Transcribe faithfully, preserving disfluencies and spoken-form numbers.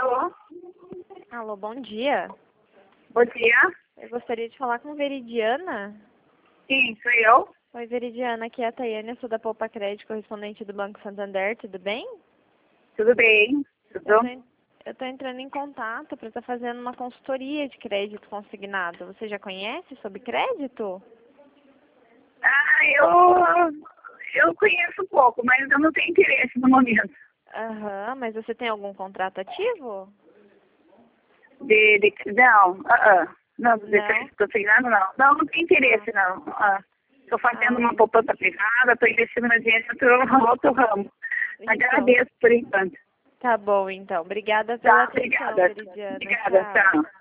Alô? Alô, bom dia. Bom dia. Eu gostaria de falar com Veridiana. Sim, sou eu. Oi, Veridiana, aqui é a Tayane, eu sou da Poupa Crédito, correspondente do Banco Santander, tudo bem? Tudo bem? Eu Tudo? tô, en- eu tô entrando em contato para estar fazendo uma consultoria de crédito consignado. Você já conhece sobre crédito? Ah, eu, eu conheço pouco, mas eu não tenho interesse no momento. Aham, mas você tem algum contrato ativo? De, de, não, ah, ah, não, de Não? crédito consignado, não. Não, não tenho interesse, não. Estou fazendo Ah, uma poupança privada, estou investindo meu dinheiro em outro, outro ramo. então, Agradeço por enquanto. tá bom então. Obrigada pela Tá, atenção, obrigada. Veridiana. Obrigada, Tchau. tchau.